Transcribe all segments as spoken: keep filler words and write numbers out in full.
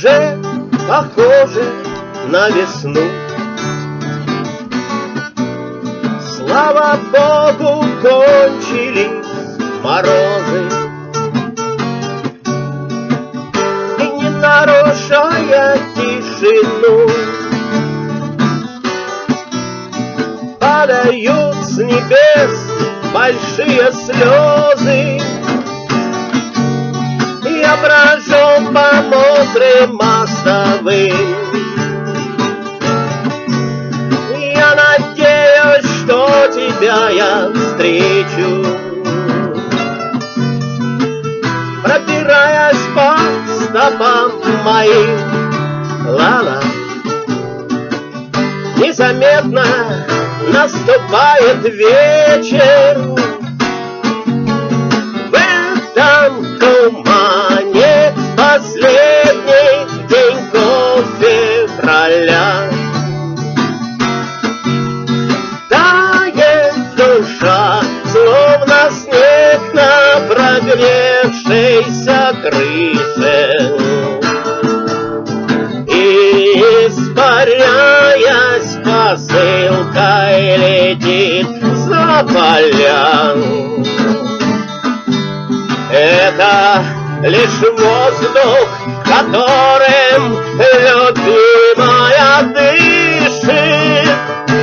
уже похоже на весну. Слава Богу, кончились морозы, и не нарушая тишину, падают с небес большие слезы. Я брожу по мокрым мостовым. Я надеюсь, что тебя я встречу, пробираясь по стопам моим. Ла-ла. Незаметно наступает вечер. В этом тумане последний деньков февраля. Тает душа, словно снег на прогревшейся крыше. И, испаряясь, посылкой летит за поля. Это лишь воздух, которым любимая дышит.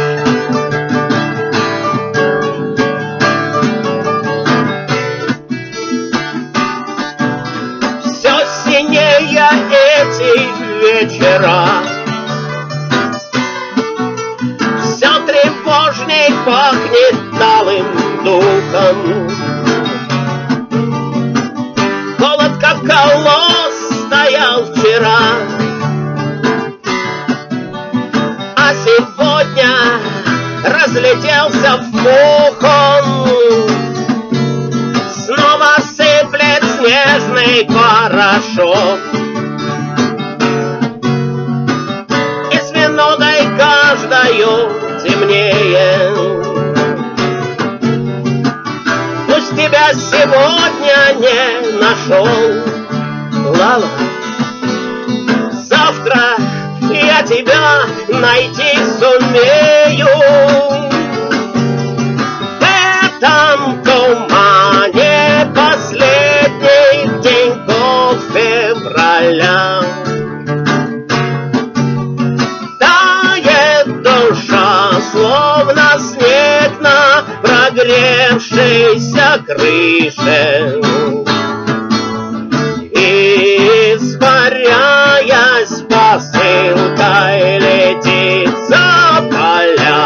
Все синее эти вечера, все тревожней пахнет талым духом. Холод, как колосс, стоял вчера, а сегодня разлетелся в пухом. Снова сыплет снежный порошок, и с минутой каждою темнее. Пусть тебя сегодня не нашел, ла-ла, завтра я тебя найти сумею. В этом тумане последний деньков февраля. Тает душа, словно снег на прогревшейся крыше. И, испаряясь, посылкой летит за поля.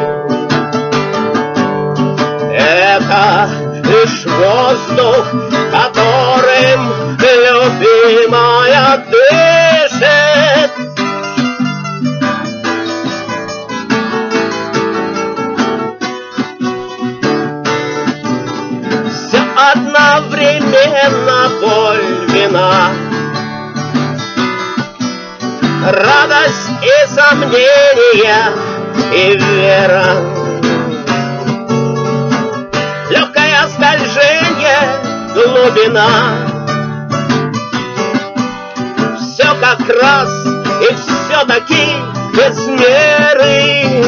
Это лишь воздух, которым любимая дышит. Все одновременно боль, вина, радость и сомнения, и вера. Легкое скольжение, глубина. Все как раз и все-таки без меры.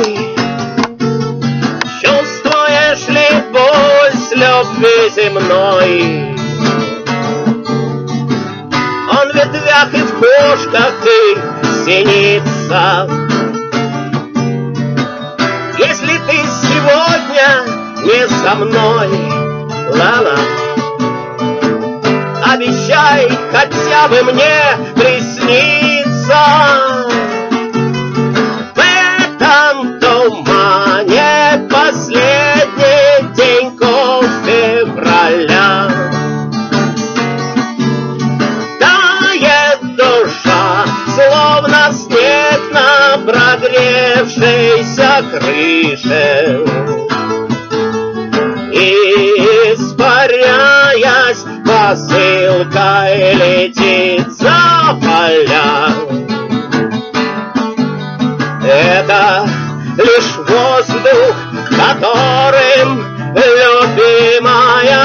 Чувствуешь ли боль с любви земной? Он в ветвях и в кошках и синица. Если ты сегодня не со мной, ла-ла, обещай хотя бы мне присниться. В этом тумане последний деньков февраля. Тает душа, словно снег на прогревшейся крыше. И, испаряясь, посылкой летит за поля. Это лишь воздух, которым любимая